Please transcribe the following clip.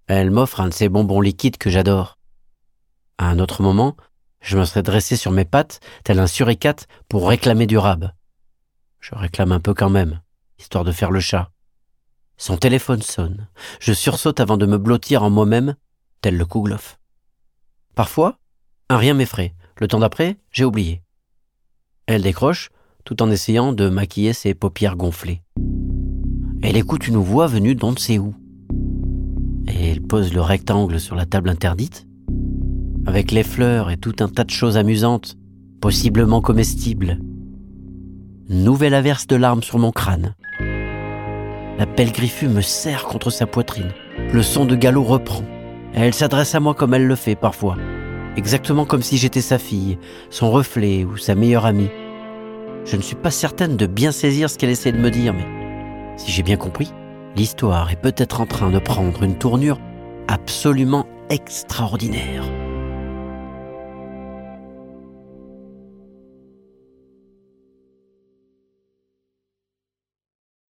Elle m'offre un de ces bonbons liquides que j'adore. À un autre moment, je me serais dressé sur mes pattes, tel un suricate, pour réclamer du rab. Je réclame un peu quand même, histoire de faire le chat. Son téléphone sonne. Je sursaute avant de me blottir en moi-même, tel le Kouglof. Parfois, un rien m'effraie. Le temps d'après, j'ai oublié. Elle décroche, tout en essayant de maquiller ses paupières gonflées. Elle écoute une voix venue d'on ne sait où. Et elle pose le rectangle sur la table interdite, avec les fleurs et tout un tas de choses amusantes, possiblement comestibles. Nouvelle averse de larmes sur mon crâne. La pelle griffue me serre contre sa poitrine. Le son de galop reprend. Et elle s'adresse à moi comme elle le fait parfois. Exactement comme si j'étais sa fille, son reflet ou sa meilleure amie. Je ne suis pas certaine de bien saisir ce qu'elle essaie de me dire, mais si j'ai bien compris, l'histoire est peut-être en train de prendre une tournure absolument extraordinaire.